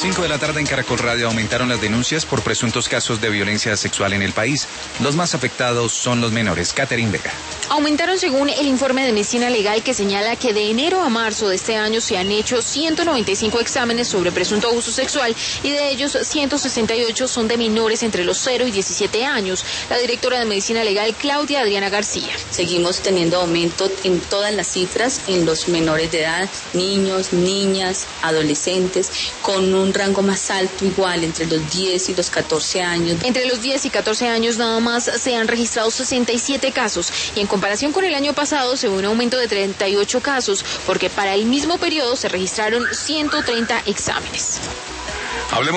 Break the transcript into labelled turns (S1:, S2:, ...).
S1: 5 de la tarde en Caracol Radio aumentaron las denuncias por presuntos casos de violencia sexual en el país. Los más afectados son los menores. Catherine Vega.
S2: Aumentaron según el informe de Medicina Legal, que señala que de enero a marzo de este año se han hecho 195 exámenes sobre presunto abuso sexual y de ellos 168 son de menores entre los 0 y 17 años. La directora de Medicina Legal, Claudia Adriana García.
S3: Seguimos teniendo aumento en todas las cifras en los menores de edad, niños, niñas, adolescentes, con un rango más alto igual entre los 10 y los 14 años.
S2: Entre los 10 y 14 años nada más se han registrado 67 casos y en comparación con el año pasado se ve un aumento de 38 casos porque para el mismo periodo se registraron 130 exámenes.
S1: Hablemos